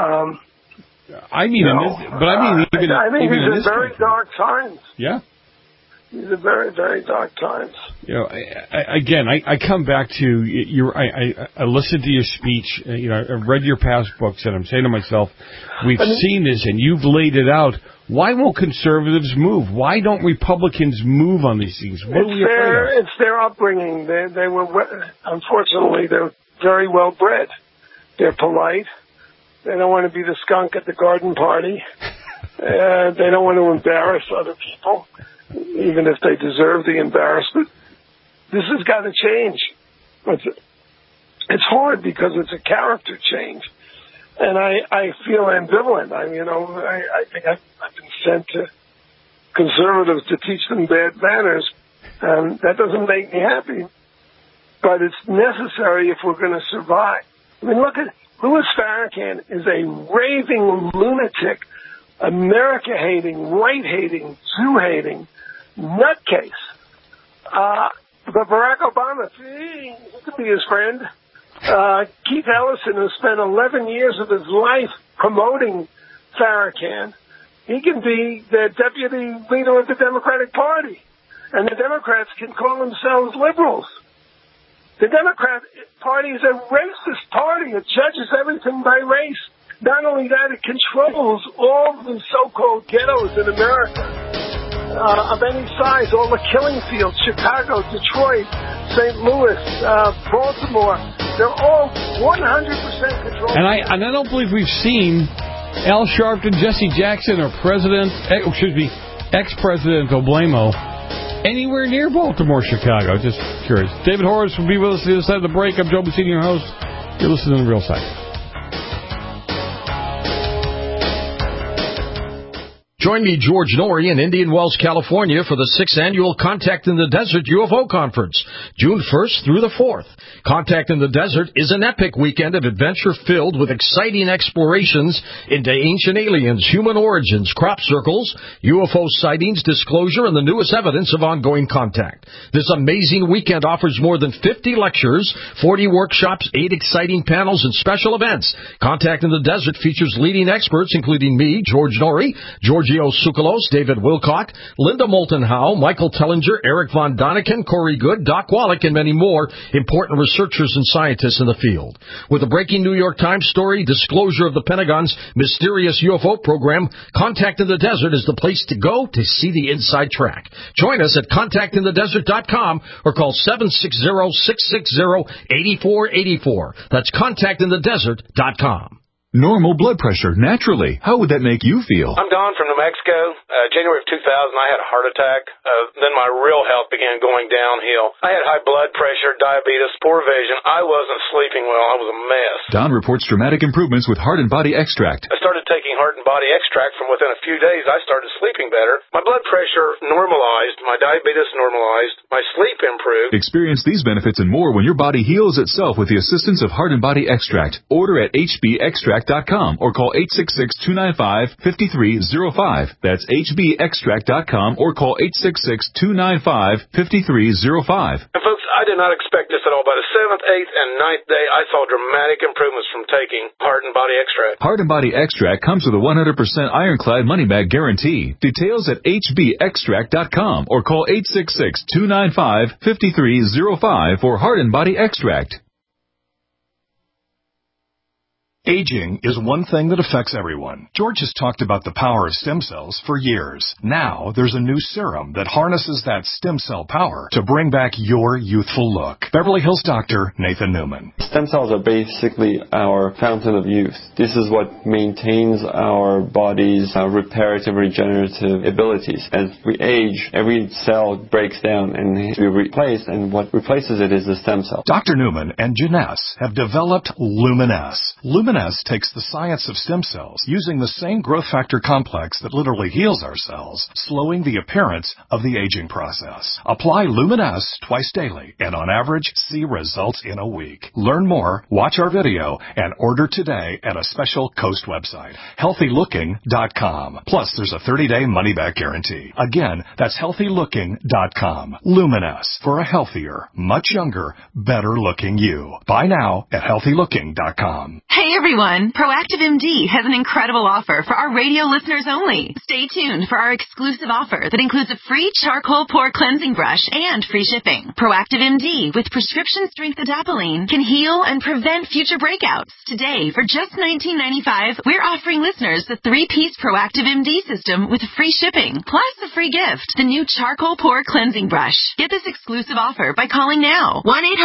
Speaker 8: I mean,
Speaker 22: these are very dark times.
Speaker 8: Yeah.
Speaker 22: These are very, very dark times.
Speaker 8: You know, I come back to I listened to your speech. You know, I've read your past books, and I'm saying to myself, we've seen this, and you've laid it out. Why won't conservatives move? Why don't Republicans move on these things? What are we afraid of?
Speaker 22: It's their upbringing. They were, unfortunately, they're very well bred. They're polite. They don't want to be the skunk at the garden party. They don't want to embarrass other people, even if they deserve the embarrassment. This has got to change. It's hard because it's a character change. And I feel ambivalent. I think I've been sent to conservatives to teach them bad manners. That doesn't make me happy. But it's necessary if we're going to survive. I mean, look at Louis Farrakhan is a raving lunatic, America-hating, white-hating, Jew-hating nutcase. But Barack Obama, he could be his friend. Keith Ellison, who spent 11 years of his life promoting Farrakhan, he can be the deputy leader of the Democratic Party. And the Democrats can call themselves liberals. The Democrat Party is a racist party. It judges everything by race. Not only that, it controls all the so-called ghettos in America of any size, all the killing fields, Chicago, Detroit, St. Louis, Baltimore. They're all 100% controlled.
Speaker 8: And I don't believe we've seen Al Sharpton, Jesse Jackson, or ex-President Oblamo anywhere near Baltimore, Chicago. Just curious. David Horace will be with us on the other side of the break. I'm Joe Buccini, your host. You're listening to The Real Side.
Speaker 3: Join me, George Norrie, in Indian Wells, California for the 6th Annual Contact in the Desert UFO Conference, June 1st through the 4th. Contact in the Desert is an epic weekend of adventure filled with exciting explorations into ancient aliens, human origins, crop circles, UFO sightings, disclosure, and the newest evidence of ongoing contact. This amazing weekend offers more than 50 lectures, 40 workshops, 8 exciting panels, and special events. Contact in the Desert features leading experts, including me, George Norrie, Giorgio Tsoukalos, David Wilcock, Linda Moulton Howe, Michael Tellinger, Eric Von Daniken, Corey Good, Doc Wallach, and many more important researchers and scientists in the field. With a breaking New York Times story, disclosure of the Pentagon's mysterious UFO program, Contact in the Desert is the place to go to see the inside track. Join us at contactinthedesert.com or call 760-660-8484. That's contactinthedesert.com.
Speaker 4: Normal blood pressure, naturally. How would that make you feel?
Speaker 23: I'm Don from New Mexico. January of 2000, I had a heart attack. Then my real health began going downhill. I had high blood pressure, diabetes, poor vision. I wasn't sleeping well. I was a mess.
Speaker 4: Don reports dramatic improvements with Heart and Body Extract.
Speaker 23: I started taking Heart and Body Extract. From within a few days, I started sleeping better. My blood pressure normalized. My diabetes normalized. My sleep improved.
Speaker 4: Experience these benefits and more when your body heals itself with the assistance of Heart and Body Extract. Order at HBExtract.com or call 866-295-5305. That's HBExtract.com or call 866-295-5305.
Speaker 23: And folks, I did not expect this at all. By the 7th, 8th, and 9th day, I saw dramatic improvements from taking Heart and Body Extract.
Speaker 4: Heart and Body Extract comes with a 100% ironclad money-back guarantee. Details at HBExtract.com or call 866-295-5305 for Heart and Body Extract.
Speaker 2: Aging is one thing that affects everyone. George has talked about the power of stem cells for years. Now, there's a new serum that harnesses that stem cell power to bring back your youthful look. Beverly Hills doctor Nathan Newman.
Speaker 5: Stem cells are basically our fountain of youth. This is what maintains our body's reparative, regenerative abilities. As we age, every cell breaks down and needs to be replaced, and what replaces it is the stem cell.
Speaker 2: Dr. Newman and Janess have developed Luminess. Luminess takes the science of stem cells using the same growth factor complex that literally heals our cells, slowing the appearance of the aging process. Apply Luminess twice daily and on average see results in a week. Learn more, watch our video, and order today at a special Coast website, healthylooking.com. Plus, there's a 30-day money-back guarantee. Again, that's healthylooking.com. Luminess, for a healthier, much younger, better-looking you. Buy now at healthylooking.com.
Speaker 6: Hey everyone, Proactive MD has an incredible offer for our radio listeners only. Stay tuned for our exclusive offer that includes a free charcoal pore cleansing brush and free shipping. Proactive MD with prescription strength adapalene can heal and prevent future breakouts. Today, for just $19.95, we're offering listeners the 3-piece Proactive MD system with free shipping, plus a free gift, the new charcoal pore cleansing brush. Get this exclusive offer by calling now,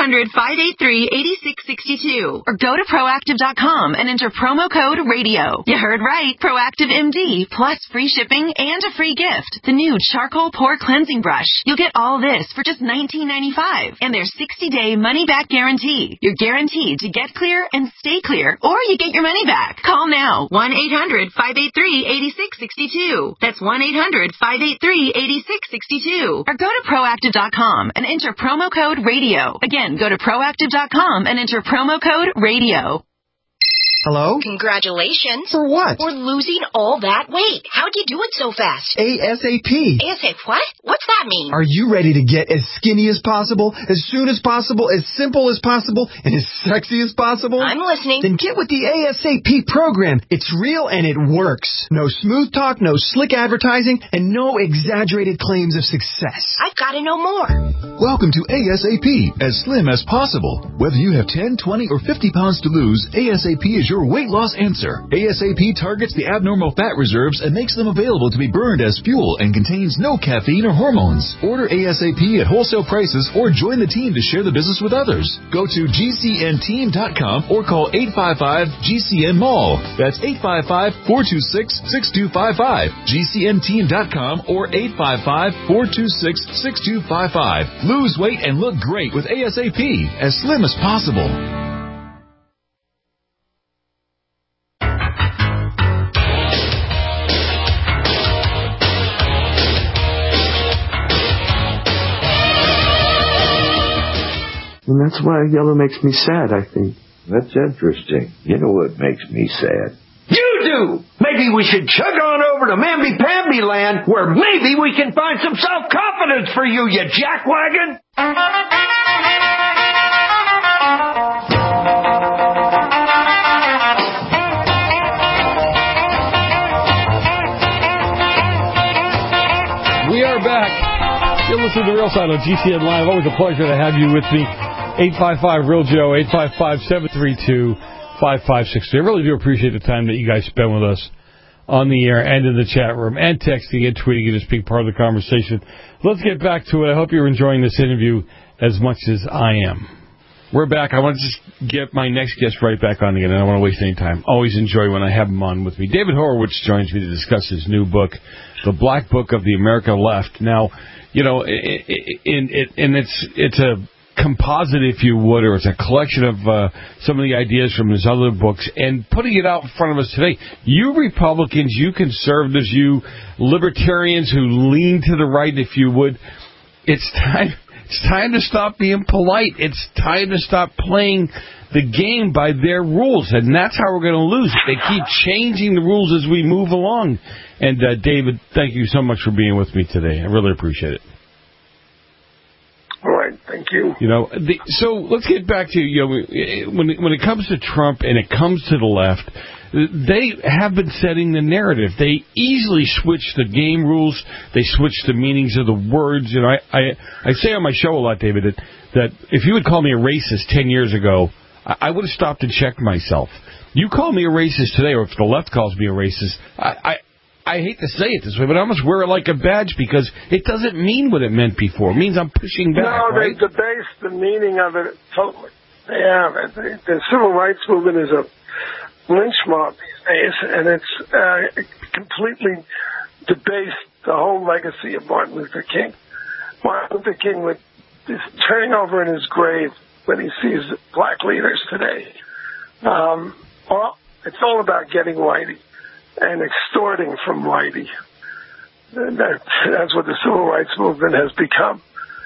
Speaker 6: 1-800-583-8662, or go to proactive.com and enter promo code RADIO. You heard right, Proactive MD, plus free shipping and a free gift, the new charcoal pore cleansing brush. You'll get all this for just $19.95, and their 60-day money-back guarantee. You're guaranteed to get clear and stay clear, or you get your money back. Call now, 1-800-583-8662. That's 1-800-583-8662. Or go to proactive.com and enter promo code RADIO. Again, go to proactive.com and enter promo code RADIO.
Speaker 24: Hello?
Speaker 25: Congratulations.
Speaker 24: For what?
Speaker 25: For losing all that weight. How'd you do it so fast?
Speaker 24: ASAP.
Speaker 25: ASAP what? What's that mean?
Speaker 24: Are you ready to get as skinny as possible, as soon as possible, as simple as possible, and as sexy as possible?
Speaker 25: I'm listening.
Speaker 24: Then get with the ASAP program. It's real and it works. No smooth talk, no slick advertising, and no exaggerated claims of success.
Speaker 25: I've got to know more.
Speaker 4: Welcome to ASAP, as slim as possible. Whether you have 10, 20, or 50 pounds to lose, ASAP is your weight loss answer. ASAP targets the abnormal fat reserves and makes them available to be burned as fuel and contains no caffeine or hormones. Order ASAP at wholesale prices or join the team to share the business with others. Go to GCNteam.com or call 855-GCN-MALL. That's 855-426-6255. GCNteam.com or 855-426-6255. Lose weight and look great with ASAP, as slim as possible.
Speaker 26: And that's why yellow makes me sad, I think. That's interesting. You know what makes me sad?
Speaker 27: You do! Maybe we should chug on over to Mamby-Pamby land, where maybe we can find some self-confidence for you, you jackwagon!
Speaker 8: We are back. You're listening to The Real Side on GCN Live. Always a pleasure to have you with me. 855-REAL-JOE, 855-732-5563. I really do appreciate the time that you guys spend with us on the air and in the chat room and texting and tweeting and just being part of the conversation. Let's get back to it. I hope you're enjoying this interview as much as I am. We're back. I want to just get my next guest right back on again. I don't want to waste any time. Always enjoy when I have him on with me. David Horowitz joins me to discuss his new book, The Black Book of the America Left. Now, you know, it's a composite, if you would, or it's a collection of some of the ideas from his other books, and putting it out in front of us today. You Republicans, you conservatives, you libertarians who lean to the right, if you would, it's time to stop being polite. It's time to stop playing the game by their rules, and that's how we're going to lose. They keep changing the rules as we move along. And David, thank you so much for being with me today. I really appreciate it.
Speaker 22: All right, thank you.
Speaker 8: You know, so let's get back to, you know, when it comes to Trump and it comes to the left, they have been setting the narrative. They easily switch the game rules. They switch the meanings of the words. You know, I say on my show a lot, David, that if you had called me a racist 10 years ago, I would have stopped and checked myself. You call me a racist today, or if the left calls me a racist, I hate to say it this way, but I almost wear it like a badge because it doesn't mean what it meant before. It means I'm pushing back, right?
Speaker 22: They debase the meaning of it totally. Yeah, the civil rights movement is a lynch mob these days, and it's completely debased the whole legacy of Martin Luther King. Martin Luther King is turning over in his grave when he sees black leaders today. Well, it's all about getting whitey and extorting from whitey. That's what the civil rights movement has become.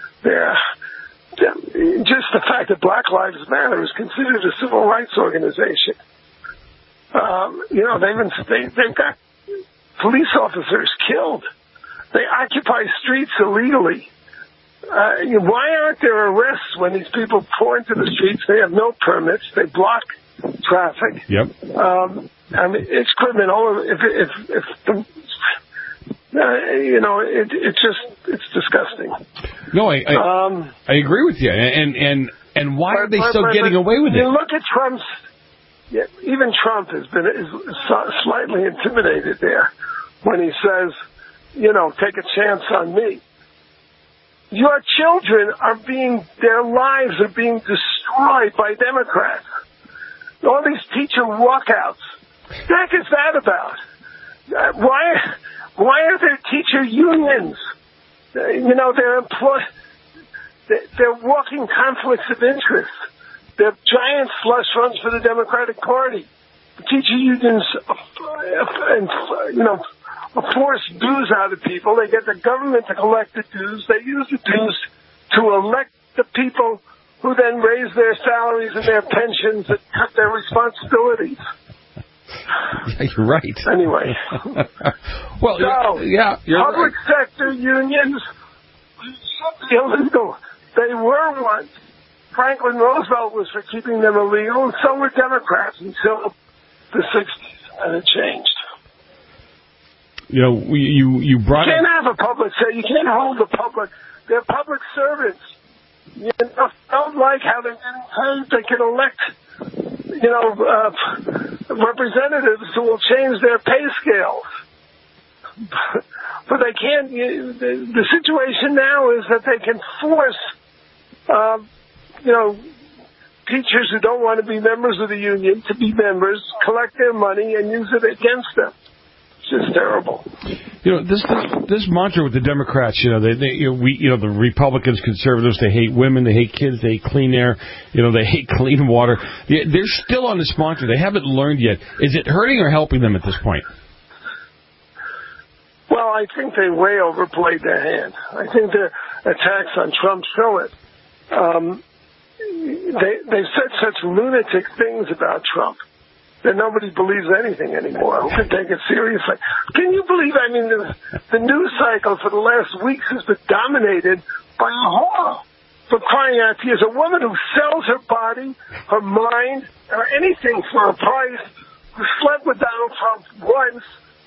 Speaker 22: Just the fact that Black Lives Matter is considered a civil rights organization. They've got police officers killed. They occupy streets illegally. Why aren't there arrests when these people pour into the streets? They have no permits. They block traffic.
Speaker 8: Yep.
Speaker 22: It's criminal. It's disgusting.
Speaker 8: No, I agree with you. And why are they still getting away with it?
Speaker 22: Look at Trump's. Yeah, even Trump is slightly intimidated there when he says, take a chance on me. Your children their lives are being destroyed by Democrats. All these teacher walkouts. What the heck is that about? Why are there teacher unions? They're walking conflicts of interest. They're giant slush funds for the Democratic Party. The teacher unions, force dues out of people. They get the government to collect the dues. They use the dues to elect the people who then raise their salaries and their pensions and cut their responsibilities.
Speaker 8: Yeah, you're right.
Speaker 22: Anyway.
Speaker 8: Well, you're
Speaker 22: public sector unions should be illegal. They were once. Franklin Roosevelt was for keeping them illegal, and so were Democrats until the 60s, and it changed.
Speaker 8: You brought.
Speaker 22: You can't have a public sector. You can't hold the public. They're public servants. Don't like how they're getting paid. They can elect, representatives who will change their pay scales. But they can't. The situation now is that they can force, teachers who don't want to be members of the union to be members, collect their money, and use it against them. It's just terrible.
Speaker 8: This mantra with the Democrats, the Republicans, conservatives, they hate women, they hate kids, they hate clean air, they hate clean water. They're still on this mantra. They haven't learned yet. Is it hurting or helping them at this point?
Speaker 22: Well, I think they way overplayed their hand. I think the attacks on Trump show it. They've said such lunatic things about Trump that nobody believes anything anymore. Who can take it seriously? Can you believe, the news cycle for the last weeks has been dominated by a horror. For crying out to you, a woman who sells her body, her mind, or anything for a price, who slept with Donald Trump once,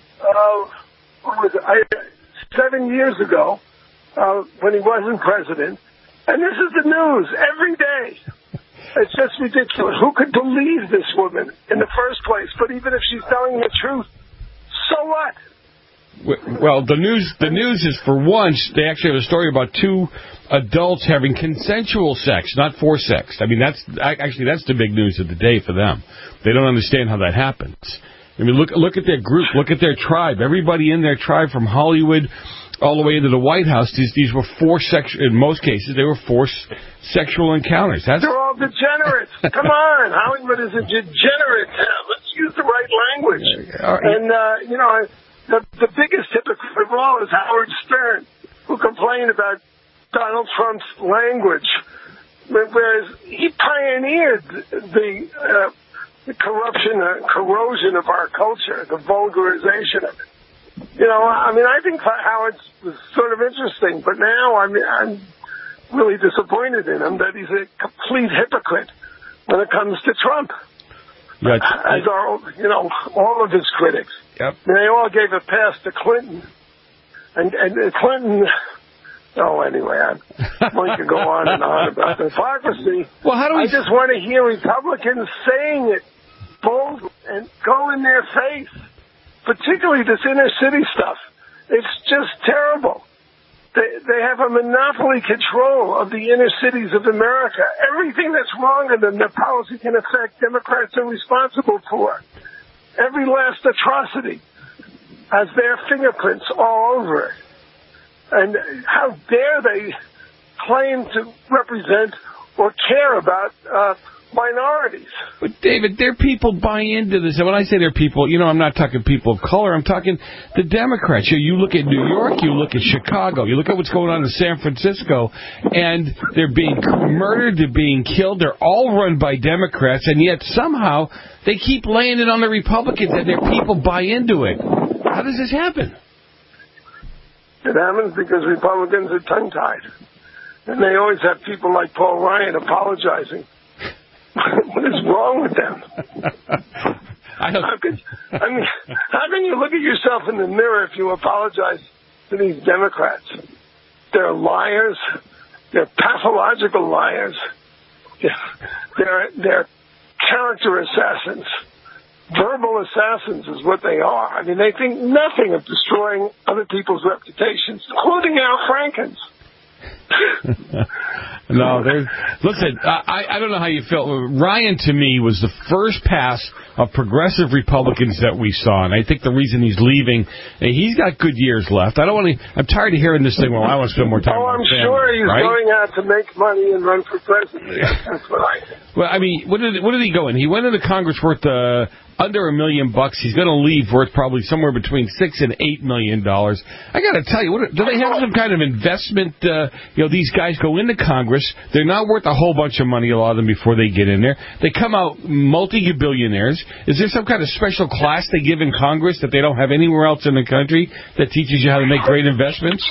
Speaker 22: 7 years ago, when he wasn't president. And this is the news every day. It's just ridiculous. Who could believe this woman in the first place? But even if she's telling the truth, so what?
Speaker 8: Well, the news is, for once, they actually have a story about two adults having consensual sex, not forced sex. That's the big news of the day for them. They don't understand how that happens. Look at their group, look at their tribe. Everybody in their tribe, from Hollywood all the way into the White House, these were in most cases, they were forced sexual encounters. They're
Speaker 22: all degenerates. Come on, Hollywood is a degenerate town. Let's use the right language. And, the biggest hypocrite of all is Howard Stern, who complained about Donald Trump's language, whereas he pioneered the corruption, corrosion of our culture, the vulgarization of it. I think Howard was sort of interesting, but now I'm really disappointed in him that he's a complete hypocrite when it comes to Trump. As all of his critics.
Speaker 8: Yep.
Speaker 22: They all gave a pass to Clinton. And Clinton... Oh, anyway, one could go on and on about the hypocrisy.
Speaker 8: Well, I
Speaker 22: just want to hear Republicans saying it boldly. and go in their face, particularly this inner city stuff. It's just terrible. They have a monopoly control of the inner cities of America. Everything that's wrong in them, their policy can affect, Democrats are responsible for. Every last atrocity has their fingerprints all over it. And how dare they claim to represent or care about minorities.
Speaker 8: But, David, their people buy into this. And when I say their people, I'm not talking people of color. I'm talking the Democrats. You look at New York, you look at Chicago, you look at what's going on in San Francisco, and they're being murdered, they're being killed. They're all run by Democrats, and yet somehow they keep laying it on the Republicans, and their people buy into it. How does this happen?
Speaker 22: It happens because Republicans are tongue-tied. And they always have people like Paul Ryan apologizing. What is wrong with them? How can you look at yourself in the mirror if you apologize to these Democrats? They're liars. They're pathological liars. They're character assassins. Verbal assassins is what they are. I mean, they think nothing of destroying other people's reputations, including Al Franken's.
Speaker 8: No, listen, I don't know how you felt. Ryan, to me, was the first pass of progressive Republicans that we saw, and I think the reason he's leaving, he's got good years left. I'm tired of hearing this thing, well, I want to spend more time with my family.
Speaker 22: I'm sure he's
Speaker 8: right?
Speaker 22: going out to make money and run for president. That's what I think.
Speaker 8: Well, I mean, what did he go in? He went into Congress worth under $1 million. He's going to leave worth probably somewhere between $6 and $8 million. I got to tell you, do they have some kind of investment? These guys go into Congress. They're not worth a whole bunch of money, a lot of them, before they get in there. They come out multi-billionaires. Is there some kind of special class they give in Congress that they don't have anywhere else in the country that teaches you how to make great investments?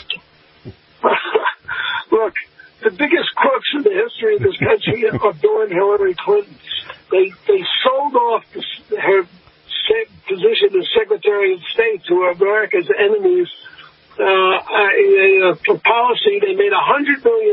Speaker 22: Look, the biggest crooks in the history of this country are Bill and Hillary Clinton. They sold off her position as Secretary of State to America's enemies for policy. They made $100 million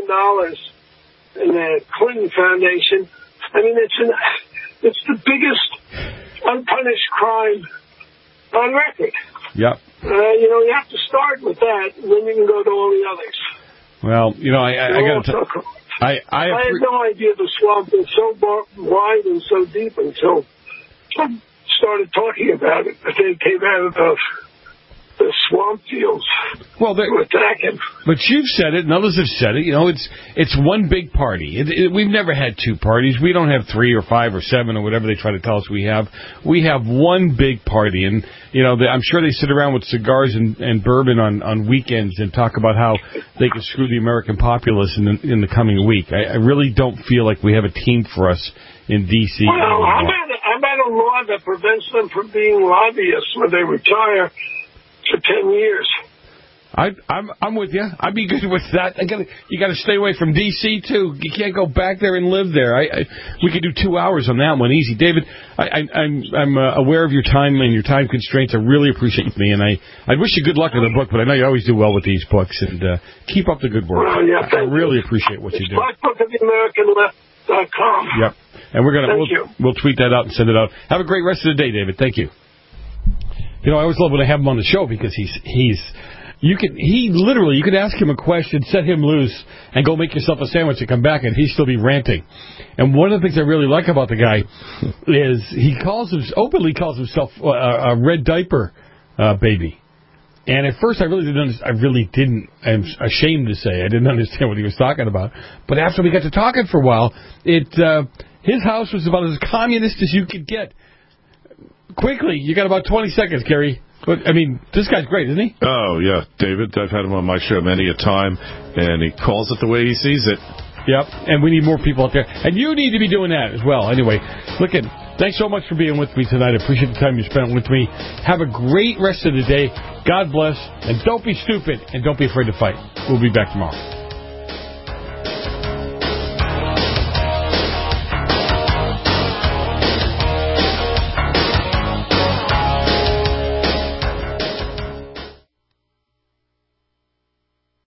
Speaker 22: in the Clinton Foundation. I mean, it's the biggest unpunished crime on record.
Speaker 8: Yep.
Speaker 22: You have to start with that, and then you can go to all the others.
Speaker 8: Well, I got to tell I
Speaker 22: had no idea the swamp was so wide and so deep until Trump started talking about it. But they came out of the swamp fields to attack him.
Speaker 8: But you've said it, and others have said it. It's one big party. We've never had two parties. We don't have 3 or 5 or 7 or whatever they try to tell us we have. We have one big party, and I'm sure they sit around with cigars and bourbon on weekends and talk about how they can screw the American populace in the coming week. I really don't feel like we have a team for us in D.C.
Speaker 22: Well, how about a law that prevents them from being lobbyists when they retire for 10 years?
Speaker 8: I'm with you. I'd be good with that. You got to stay away from D.C. too. You can't go back there and live there. We could do 2 hours on that one, easy. David, I'm aware of your time and your time constraints. I really appreciate you, and I wish you good luck with the book. But I know you always do well with these books, and keep up the good work. I really appreciate what you do.
Speaker 22: BlackBookOfTheAmericanLeft.com.
Speaker 8: Yep, and we'll tweet that out and send it out. Have a great rest of the day, David. Thank you. I always love when I have him on the show because you could ask him a question, set him loose, and go make yourself a sandwich and come back, and he'd still be ranting. And one of the things I really like about the guy is he openly calls himself a red diaper baby. And at first, I'm ashamed to say, I didn't understand what he was talking about. But after we got to talking for a while, his house was about as communist as you could get. Quickly, you got about 20 seconds, Gary. But, this guy's great, isn't he?
Speaker 1: Oh, yeah, David. I've had him on my show many a time, and he calls it the way he sees it.
Speaker 8: Yep, and we need more people out there. And you need to be doing that as well. Anyway, thanks so much for being with me tonight. I appreciate the time you spent with me. Have a great rest of the day. God bless, and don't be stupid, and don't be afraid to fight. We'll be back tomorrow.